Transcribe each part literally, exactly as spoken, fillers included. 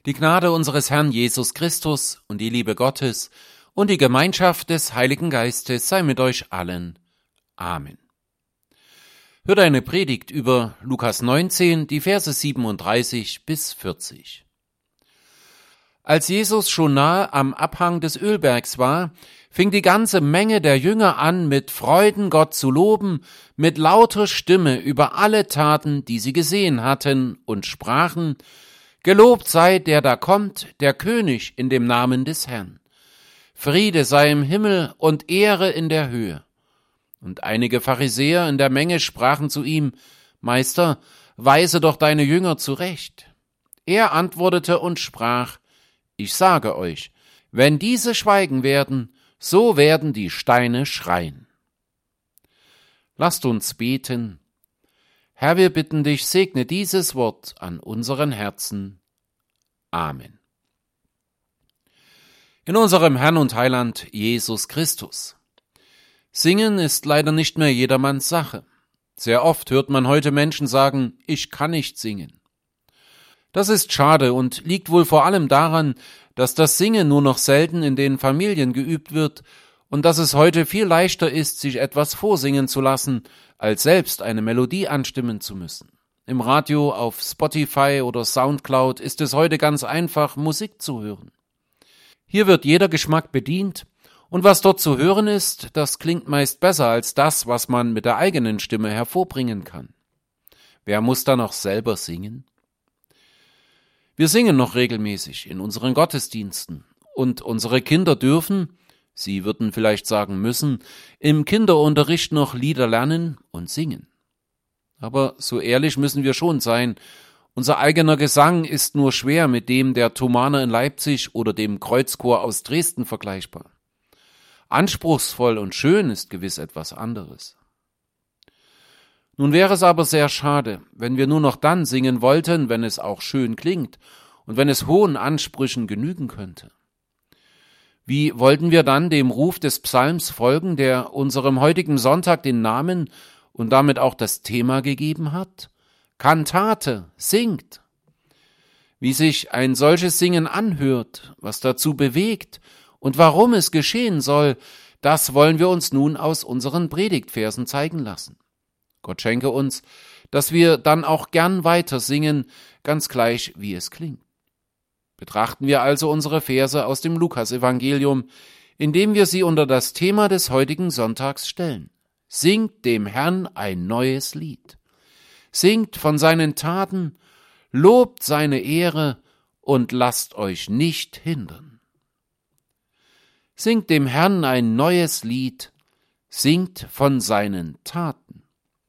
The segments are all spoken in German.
Die Gnade unseres Herrn Jesus Christus und die Liebe Gottes und die Gemeinschaft des Heiligen Geistes sei mit euch allen. Amen. Hört eine Predigt über Lukas neunzehn, die Verse siebenunddreißig bis vierzig. Als Jesus schon nahe am Abhang des Ölbergs war, fing die ganze Menge der Jünger an, mit Freuden Gott zu loben, mit lauter Stimme über alle Taten, die sie gesehen hatten, und sprachen: Gelobt sei der da kommt, der König in dem Namen des Herrn. Friede sei im Himmel und Ehre in der Höhe. Und einige Pharisäer in der Menge sprachen zu ihm: Meister, weise doch deine Jünger zurecht. Er antwortete und sprach: Ich sage euch, wenn diese schweigen werden, so werden die Steine schreien. Lasst uns beten. Herr, wir bitten dich, segne dieses Wort an unseren Herzen. Amen. In unserem Herrn und Heiland Jesus Christus. Singen ist leider nicht mehr jedermanns Sache. Sehr oft hört man heute Menschen sagen: Ich kann nicht singen. Das ist schade und liegt wohl vor allem daran, dass das Singen nur noch selten in den Familien geübt wird und dass es heute viel leichter ist, sich etwas vorsingen zu lassen, als selbst eine Melodie anstimmen zu müssen. Im Radio, auf Spotify oder Soundcloud ist es heute ganz einfach, Musik zu hören. Hier wird jeder Geschmack bedient und was dort zu hören ist, das klingt meist besser als das, was man mit der eigenen Stimme hervorbringen kann. Wer muss da noch selber singen? Wir singen noch regelmäßig in unseren Gottesdiensten und unsere Kinder dürfen, sie würden vielleicht sagen müssen, im Kinderunterricht noch Lieder lernen und singen. Aber so ehrlich müssen wir schon sein, unser eigener Gesang ist nur schwer mit dem der Thomaner in Leipzig oder dem Kreuzchor aus Dresden vergleichbar. Anspruchsvoll und schön ist gewiss etwas anderes. Nun wäre es aber sehr schade, wenn wir nur noch dann singen wollten, wenn es auch schön klingt und wenn es hohen Ansprüchen genügen könnte. Wie wollten wir dann dem Ruf des Psalms folgen, der unserem heutigen Sonntag den Namen und damit auch das Thema gegeben hat? Kantate, singt. Wie sich ein solches Singen anhört, was dazu bewegt und warum es geschehen soll, das wollen wir uns nun aus unseren Predigtversen zeigen lassen. Gott schenke uns, dass wir dann auch gern weiter singen, ganz gleich wie es klingt. Betrachten wir also unsere Verse aus dem Lukasevangelium, indem wir sie unter das Thema des heutigen Sonntags stellen. Singt dem Herrn ein neues Lied. Singt von seinen Taten, lobt seine Ehre und lasst euch nicht hindern. Singt dem Herrn ein neues Lied, singt von seinen Taten.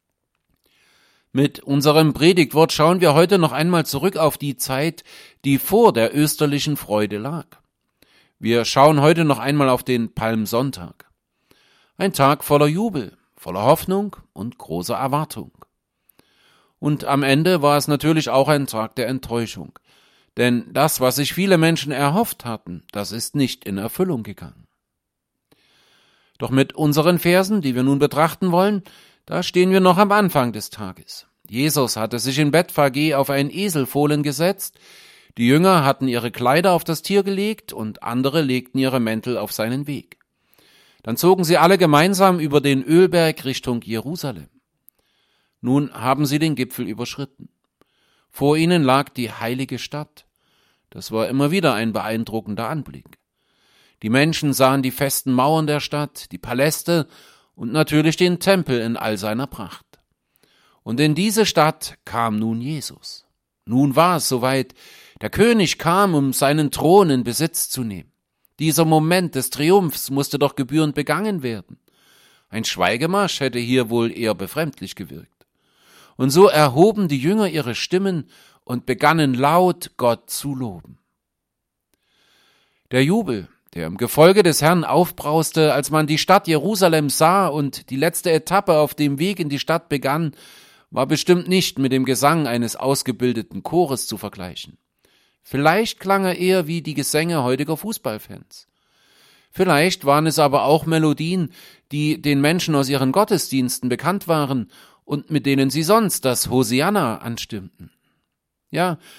Mit unserem Predigtwort schauen wir heute noch einmal zurück auf die Zeit, die vor der österlichen Freude lag. Wir schauen heute noch einmal auf den Palmsonntag. Ein Tag voller Jubel, voller Hoffnung und großer Erwartung. Und am Ende war es natürlich auch ein Tag der Enttäuschung. Denn das, was sich viele Menschen erhofft hatten, das ist nicht in Erfüllung gegangen. Doch mit unseren Versen, die wir nun betrachten wollen, da stehen wir noch am Anfang des Tages. Jesus hatte sich in Bethphage auf einen Eselfohlen gesetzt, die Jünger hatten ihre Kleider auf das Tier gelegt und andere legten ihre Mäntel auf seinen Weg. Dann zogen sie alle gemeinsam über den Ölberg Richtung Jerusalem. Nun haben sie den Gipfel überschritten. Vor ihnen lag die heilige Stadt. Das war immer wieder ein beeindruckender Anblick. Die Menschen sahen die festen Mauern der Stadt, die Paläste und natürlich den Tempel in all seiner Pracht. Und in diese Stadt kam nun Jesus. Nun war es soweit, der König kam, um seinen Thron in Besitz zu nehmen. Dieser Moment des Triumphs musste doch gebührend begangen werden. Ein Schweigemarsch hätte hier wohl eher befremdlich gewirkt. Und so erhoben die Jünger ihre Stimmen und begannen laut Gott zu loben. Der Jubel, der im Gefolge des Herrn aufbrauste, als man die Stadt Jerusalem sah und die letzte Etappe auf dem Weg in die Stadt begann, war bestimmt nicht mit dem Gesang eines ausgebildeten Chores zu vergleichen. Vielleicht klang er eher wie die Gesänge heutiger Fußballfans. Vielleicht waren es aber auch Melodien, die den Menschen aus ihren Gottesdiensten bekannt waren und mit denen sie sonst das Hosianna anstimmten. Ja,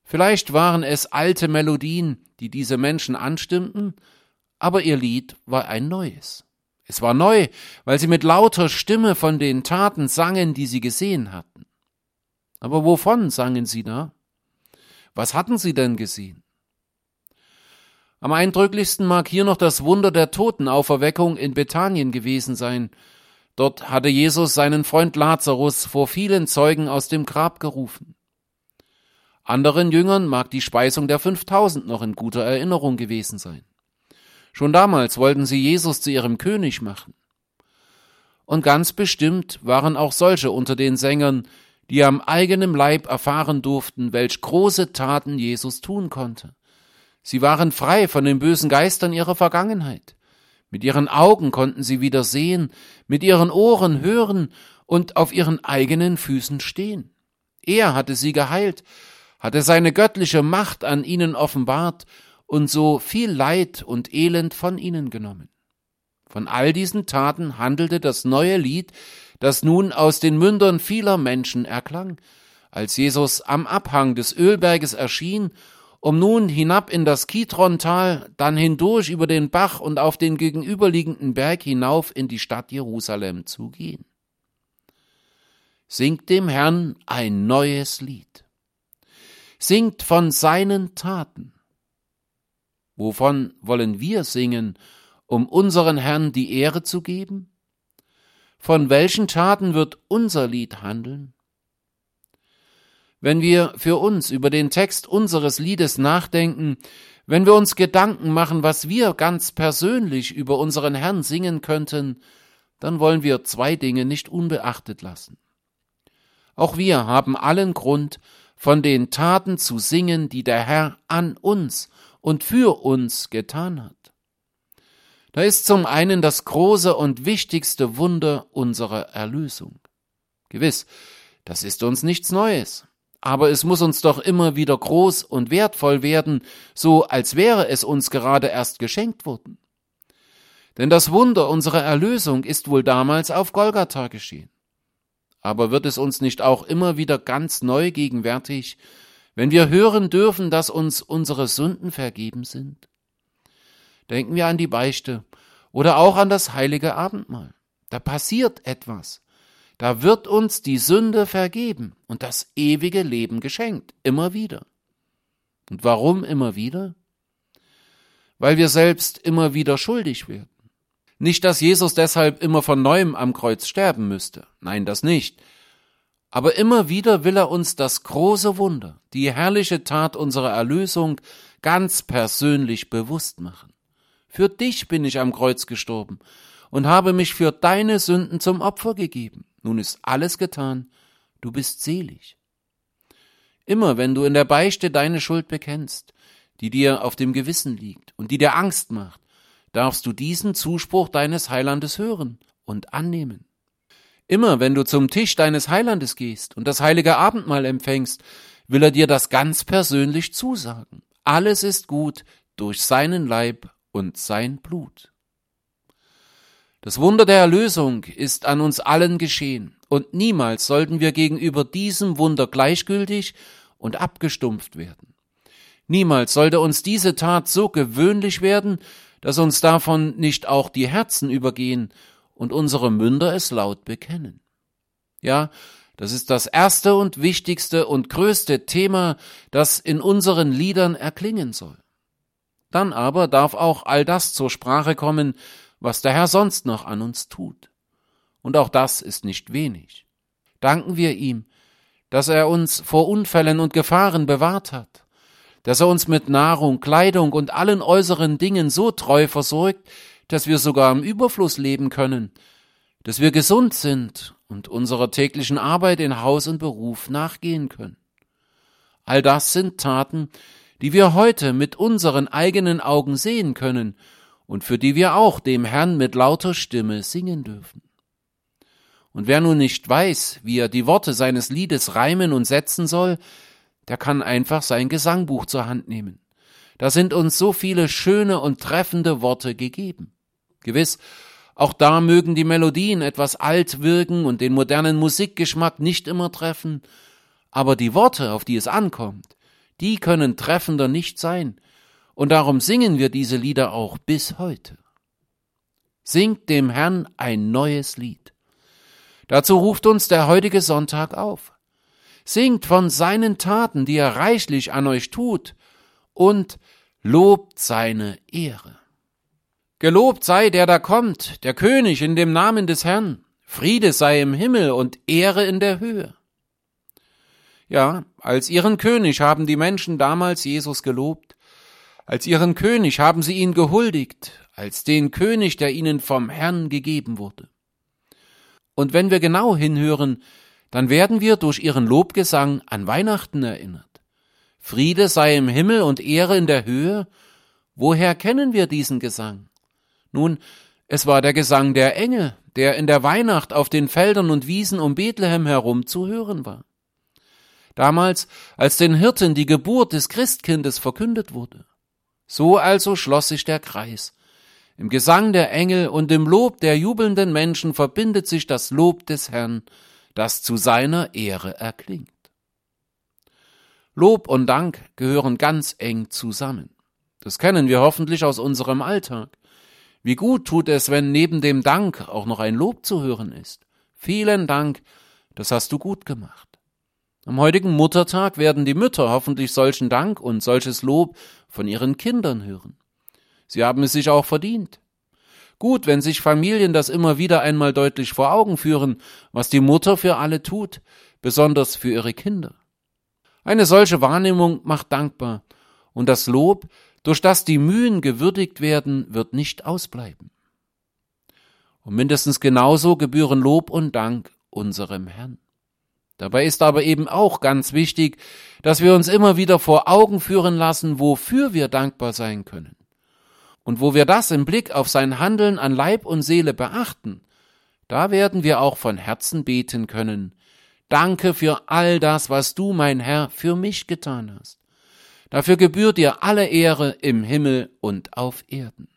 Vielleicht waren es alte Melodien, die diese Menschen anstimmten, aber ihr Lied war ein neues. Es war neu, weil sie mit lauter Stimme von den Taten sangen, die sie gesehen hatten. Aber wovon sangen sie da? Was hatten sie denn gesehen? Am eindrücklichsten mag hier noch das Wunder der Totenauferweckung in Bethanien gewesen sein. Dort hatte Jesus seinen Freund Lazarus vor vielen Zeugen aus dem Grab gerufen. Anderen Jüngern mag die Speisung der fünftausend noch in guter Erinnerung gewesen sein. Schon damals wollten sie Jesus zu ihrem König machen. Und ganz bestimmt waren auch solche unter den Sängern, die am eigenen Leib erfahren durften, welch große Taten Jesus tun konnte. Sie waren frei von den bösen Geistern ihrer Vergangenheit. Mit ihren Augen konnten sie wieder sehen, mit ihren Ohren hören und auf ihren eigenen Füßen stehen. Er hatte sie geheilt, hatte seine göttliche Macht an ihnen offenbart und so viel Leid und Elend von ihnen genommen. Von all diesen Taten handelte das neue Lied, das nun aus den Mündern vieler Menschen erklang, als Jesus am Abhang des Ölberges erschien, um nun hinab in das Kidrontal, dann hindurch über den Bach und auf den gegenüberliegenden Berg hinauf in die Stadt Jerusalem zu gehen. Singt dem Herrn ein neues Lied. Singt von seinen Taten. Wovon wollen wir singen, um unseren Herrn die Ehre zu geben? Von welchen Taten wird unser Lied handeln? Wenn wir für uns über den Text unseres Liedes nachdenken, wenn wir uns Gedanken machen, was wir ganz persönlich über unseren Herrn singen könnten, dann wollen wir zwei Dinge nicht unbeachtet lassen. Auch wir haben allen Grund, von den Taten zu singen, die der Herr an uns und für uns getan hat. Da ist zum einen das große und wichtigste Wunder unserer Erlösung. Gewiss, das ist uns nichts Neues, aber es muss uns doch immer wieder groß und wertvoll werden, so als wäre es uns gerade erst geschenkt worden. Denn das Wunder unserer Erlösung ist wohl damals auf Golgatha geschehen. Aber wird es uns nicht auch immer wieder ganz neu gegenwärtig, wenn wir hören dürfen, dass uns unsere Sünden vergeben sind? Denken wir an die Beichte oder auch an das heilige Abendmahl. Da passiert etwas. Da wird uns die Sünde vergeben und das ewige Leben geschenkt, immer wieder. Und warum immer wieder? Weil wir selbst immer wieder schuldig werden. Nicht, dass Jesus deshalb immer von neuem am Kreuz sterben müsste. Nein, das nicht. Aber immer wieder will er uns das große Wunder, die herrliche Tat unserer Erlösung ganz persönlich bewusst machen. Für dich bin ich am Kreuz gestorben und habe mich für deine Sünden zum Opfer gegeben. Nun ist alles getan, du bist selig. Immer wenn du in der Beichte deine Schuld bekennst, die dir auf dem Gewissen liegt und die dir Angst macht, darfst du diesen Zuspruch deines Heilandes hören und annehmen. Immer wenn du zum Tisch deines Heilandes gehst und das heilige Abendmahl empfängst, will er dir das ganz persönlich zusagen. Alles ist gut durch seinen Leib und sein Blut. Das Wunder der Erlösung ist an uns allen geschehen und niemals sollten wir gegenüber diesem Wunder gleichgültig und abgestumpft werden. Niemals sollte uns diese Tat so gewöhnlich werden, dass uns davon nicht auch die Herzen übergehen und unsere Münder es laut bekennen. Ja, das ist das erste und wichtigste und größte Thema, das in unseren Liedern erklingen soll. Dann aber darf auch all das zur Sprache kommen, was der Herr sonst noch an uns tut. Und auch das ist nicht wenig. Danken wir ihm, dass er uns vor Unfällen und Gefahren bewahrt hat, dass er uns mit Nahrung, Kleidung und allen äußeren Dingen so treu versorgt, dass wir sogar im Überfluss leben können, dass wir gesund sind und unserer täglichen Arbeit in Haus und Beruf nachgehen können. All das sind Taten, die wir heute mit unseren eigenen Augen sehen können und für die wir auch dem Herrn mit lauter Stimme singen dürfen. Und wer nun nicht weiß, wie er die Worte seines Liedes reimen und setzen soll, der kann einfach sein Gesangbuch zur Hand nehmen. Da sind uns so viele schöne und treffende Worte gegeben. Gewiss, auch da mögen die Melodien etwas alt wirken und den modernen Musikgeschmack nicht immer treffen, aber die Worte, auf die es ankommt, die können treffender nicht sein, und darum singen wir diese Lieder auch bis heute. Singt dem Herrn ein neues Lied. Dazu ruft uns der heutige Sonntag auf. Singt von seinen Taten, die er reichlich an euch tut, und lobt seine Ehre. Gelobt sei, der da kommt, der König in dem Namen des Herrn. Friede sei im Himmel und Ehre in der Höhe. Ja, als ihren König haben die Menschen damals Jesus gelobt. Als ihren König haben sie ihn gehuldigt, als den König, der ihnen vom Herrn gegeben wurde. Und wenn wir genau hinhören, dann werden wir durch ihren Lobgesang an Weihnachten erinnert. Friede sei im Himmel und Ehre in der Höhe. Woher kennen wir diesen Gesang? Nun, es war der Gesang der Engel, der in der Weihnacht auf den Feldern und Wiesen um Bethlehem herum zu hören war. Damals, als den Hirten die Geburt des Christkindes verkündet wurde. So also schloss sich der Kreis. Im Gesang der Engel und im Lob der jubelnden Menschen verbindet sich das Lob des Herrn, das zu seiner Ehre erklingt. Lob und Dank gehören ganz eng zusammen. Das kennen wir hoffentlich aus unserem Alltag. Wie gut tut es, wenn neben dem Dank auch noch ein Lob zu hören ist. Vielen Dank, das hast du gut gemacht. Am heutigen Muttertag werden die Mütter hoffentlich solchen Dank und solches Lob von ihren Kindern hören. Sie haben es sich auch verdient. Gut, wenn sich Familien das immer wieder einmal deutlich vor Augen führen, was die Mutter für alle tut, besonders für ihre Kinder. Eine solche Wahrnehmung macht dankbar, und das Lob, durch das die Mühen gewürdigt werden, wird nicht ausbleiben. Und mindestens genauso gebühren Lob und Dank unserem Herrn. Dabei ist aber eben auch ganz wichtig, dass wir uns immer wieder vor Augen führen lassen, wofür wir dankbar sein können. Und wo wir das im Blick auf sein Handeln an Leib und Seele beachten, da werden wir auch von Herzen beten können. Danke für all das, was du, mein Herr, für mich getan hast. Dafür gebührt dir alle Ehre im Himmel und auf Erden.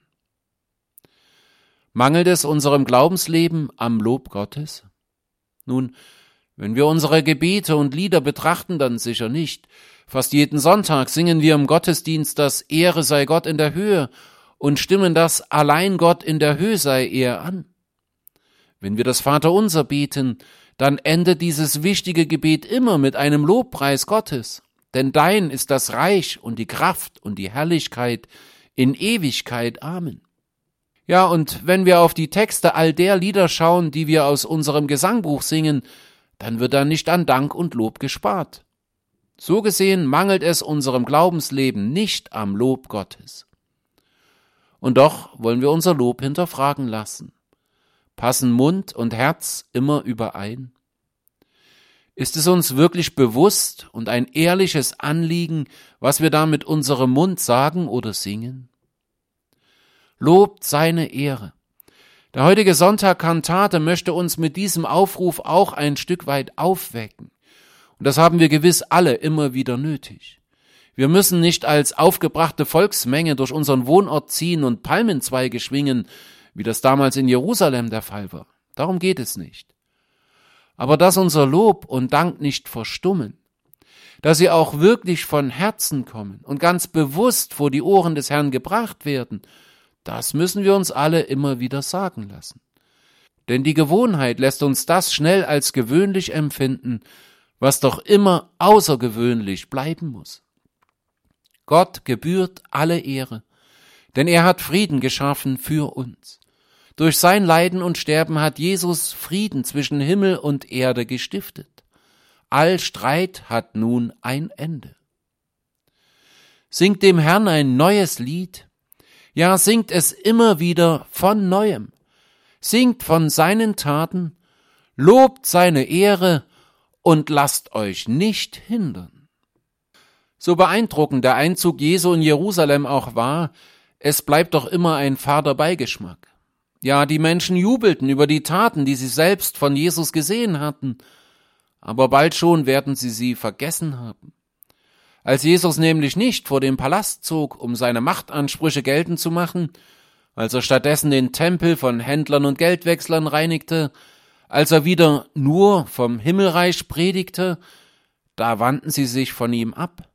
Mangelt es unserem Glaubensleben am Lob Gottes? Nun, wenn wir unsere Gebete und Lieder betrachten, dann sicher nicht. Fast jeden Sonntag singen wir im Gottesdienst das Ehre sei Gott in der Höhe und stimmen das Allein Gott in der Höhe sei er an. Wenn wir das Vaterunser beten, dann endet dieses wichtige Gebet immer mit einem Lobpreis Gottes. Denn dein ist das Reich und die Kraft und die Herrlichkeit in Ewigkeit. Amen. Ja, und wenn wir auf die Texte all der Lieder schauen, die wir aus unserem Gesangbuch singen, dann wird da nicht an Dank und Lob gespart. So gesehen mangelt es unserem Glaubensleben nicht am Lob Gottes. Und doch wollen wir unser Lob hinterfragen lassen. Passen Mund und Herz immer überein? Ist es uns wirklich bewusst und ein ehrliches Anliegen, was wir da mit unserem Mund sagen oder singen? Lobt seine Ehre. Der heutige Sonntag Kantate möchte uns mit diesem Aufruf auch ein Stück weit aufwecken. Und das haben wir gewiss alle immer wieder nötig. Wir müssen nicht als aufgebrachte Volksmenge durch unseren Wohnort ziehen und Palmenzweige schwingen, wie das damals in Jerusalem der Fall war. Darum geht es nicht. Aber dass unser Lob und Dank nicht verstummen, dass sie auch wirklich von Herzen kommen und ganz bewusst vor die Ohren des Herrn gebracht werden, das müssen wir uns alle immer wieder sagen lassen. Denn die Gewohnheit lässt uns das schnell als gewöhnlich empfinden, was doch immer außergewöhnlich bleiben muss. Gott gebührt alle Ehre, denn er hat Frieden geschaffen für uns. Durch sein Leiden und Sterben hat Jesus Frieden zwischen Himmel und Erde gestiftet. All Streit hat nun ein Ende. Singt dem Herrn ein neues Lied, ja, singt es immer wieder von Neuem. Singt von seinen Taten, lobt seine Ehre und lasst euch nicht hindern. So beeindruckend der Einzug Jesu in Jerusalem auch war, es bleibt doch immer ein fader Beigeschmack. Ja, die Menschen jubelten über die Taten, die sie selbst von Jesus gesehen hatten, aber bald schon werden sie sie vergessen haben. Als Jesus nämlich nicht vor den Palast zog, um seine Machtansprüche geltend zu machen, als er stattdessen den Tempel von Händlern und Geldwechslern reinigte, als er wieder nur vom Himmelreich predigte, da wandten sie sich von ihm ab.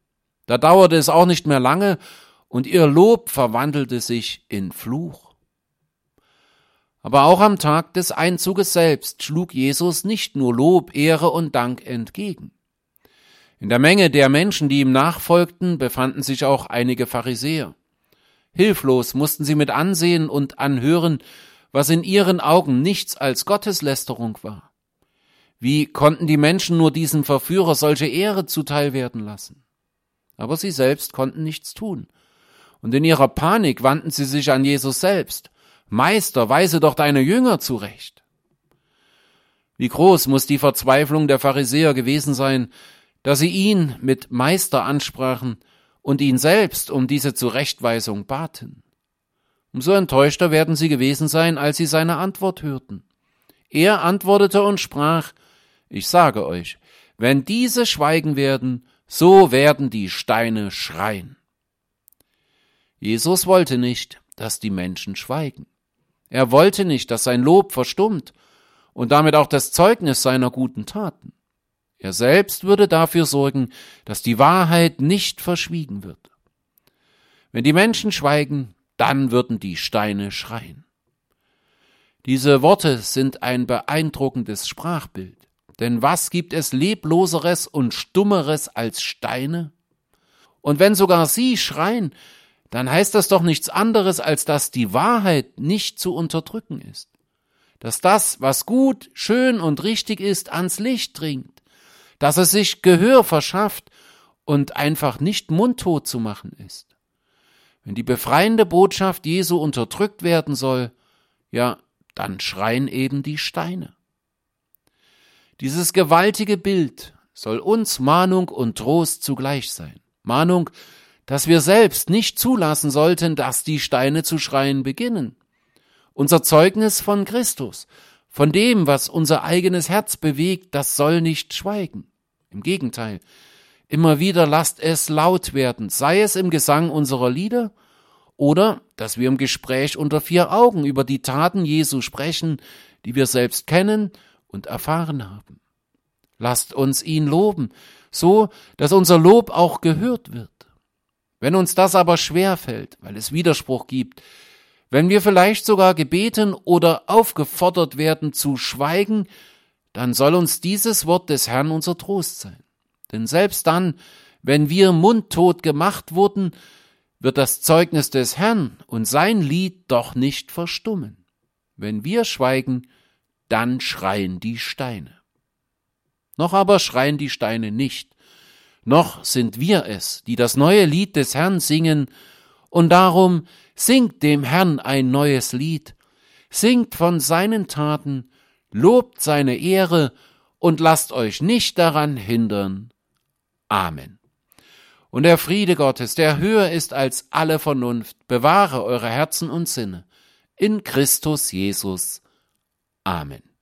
Da dauerte es auch nicht mehr lange, und ihr Lob verwandelte sich in Fluch. Aber auch am Tag des Einzuges selbst schlug Jesus nicht nur Lob, Ehre und Dank entgegen. In der Menge der Menschen, die ihm nachfolgten, befanden sich auch einige Pharisäer. Hilflos mussten sie mit ansehen und anhören, was in ihren Augen nichts als Gotteslästerung war. Wie konnten die Menschen nur diesem Verführer solche Ehre zuteil werden lassen? Aber sie selbst konnten nichts tun. Und in ihrer Panik wandten sie sich an Jesus selbst. Meister, weise doch deine Jünger zurecht. Wie groß muss die Verzweiflung der Pharisäer gewesen sein, dass sie ihn mit Meister ansprachen und ihn selbst um diese Zurechtweisung baten. Umso enttäuschter werden sie gewesen sein, als sie seine Antwort hörten. Er antwortete und sprach: Ich sage euch, wenn diese schweigen werden, so werden die Steine schreien. Jesus wollte nicht, dass die Menschen schweigen. Er wollte nicht, dass sein Lob verstummt und damit auch das Zeugnis seiner guten Taten. Er selbst würde dafür sorgen, dass die Wahrheit nicht verschwiegen wird. Wenn die Menschen schweigen, dann würden die Steine schreien. Diese Worte sind ein beeindruckendes Sprachbild. Denn was gibt es Lebloseres und Stummeres als Steine? Und wenn sogar sie schreien, dann heißt das doch nichts anderes, als dass die Wahrheit nicht zu unterdrücken ist. Dass das, was gut, schön und richtig ist, ans Licht dringt. Dass es sich Gehör verschafft und einfach nicht mundtot zu machen ist. Wenn die befreiende Botschaft Jesu unterdrückt werden soll, ja, dann schreien eben die Steine. Dieses gewaltige Bild soll uns Mahnung und Trost zugleich sein. Mahnung, dass wir selbst nicht zulassen sollten, dass die Steine zu schreien beginnen. Unser Zeugnis von Christus, von dem, was unser eigenes Herz bewegt, das soll nicht schweigen. Im Gegenteil, immer wieder lasst es laut werden, sei es im Gesang unserer Lieder oder, dass wir im Gespräch unter vier Augen über die Taten Jesu sprechen, die wir selbst kennen und erfahren haben. Lasst uns ihn loben, so, dass unser Lob auch gehört wird. Wenn uns das aber schwerfällt, weil es Widerspruch gibt, wenn wir vielleicht sogar gebeten oder aufgefordert werden zu schweigen, dann soll uns dieses Wort des Herrn unser Trost sein. Denn selbst dann, wenn wir mundtot gemacht wurden, wird das Zeugnis des Herrn und sein Lied doch nicht verstummen. Wenn wir schweigen, dann schreien die Steine. Noch aber schreien die Steine nicht. Noch sind wir es, die das neue Lied des Herrn singen, und darum singt dem Herrn ein neues Lied, singt von seinen Taten, lobt seine Ehre und lasst euch nicht daran hindern. Amen. Und der Friede Gottes, der höher ist als alle Vernunft, bewahre eure Herzen und Sinne in Christus Jesus. Amen.